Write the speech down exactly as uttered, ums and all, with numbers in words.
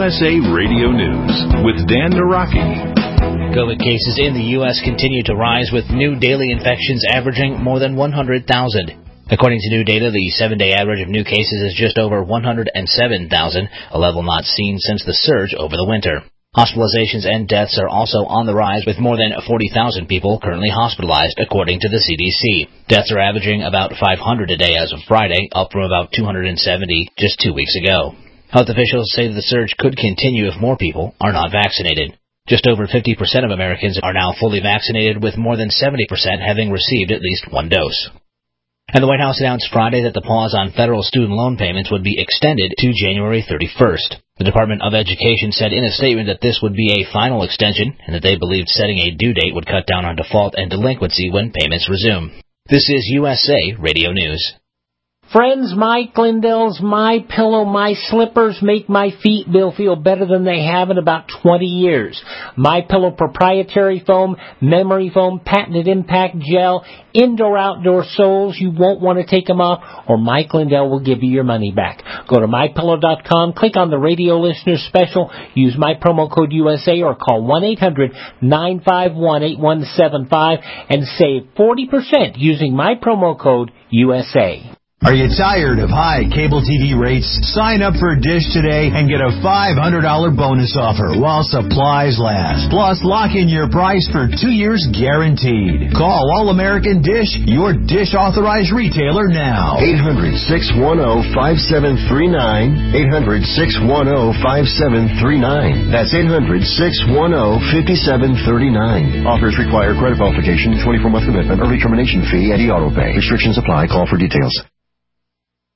S A Radio News with Dan Naraki. COVID cases in the U S continue to rise, with new daily infections averaging more than one hundred thousand. According to new data, the seven-day average of new cases is just over one hundred seven thousand, a level not seen since the surge over the winter. Hospitalizations and deaths are also on the rise, with more than forty thousand people currently hospitalized, according to the C D C. Deaths are averaging about five hundred a day as of Friday, up from about two hundred seventy just two weeks ago. Health officials say that the surge could continue if more people are not vaccinated. Just over fifty percent of Americans are now fully vaccinated, with more than seventy percent having received at least one dose. And the White House announced Friday that the pause on federal student loan payments would be extended to January thirty-first. The Department of Education said in a statement that this would be a final extension and that they believed setting a due date would cut down on default and delinquency when payments resume. This is U S A Radio News. Friends, Mike Lindell's My Pillow, My Slippers make my feet feel better than they have in about twenty years. My Pillow proprietary foam, memory foam, patented impact gel, indoor-outdoor soles. You won't want to take them off, or Mike Lindell will give you your money back. Go to my pillow dot com, click on the radio listener special, use my promo code U S A, or call one eight hundred nine five one eight one seven five and save forty percent using my promo code U S A. Are you tired of high cable T V rates? Sign up for Dish today and get a five hundred dollars bonus offer while supplies last. Plus, lock in your price for two years guaranteed. Call All-American Dish, your Dish authorized retailer now. eight hundred, six one zero, five seven three nine. eight hundred, six one zero, five seven three nine. That's eight hundred, six one zero, five seven three nine. Offers require credit qualification, twenty-four month commitment, early termination fee, and e-auto pay. Restrictions apply. Call for details.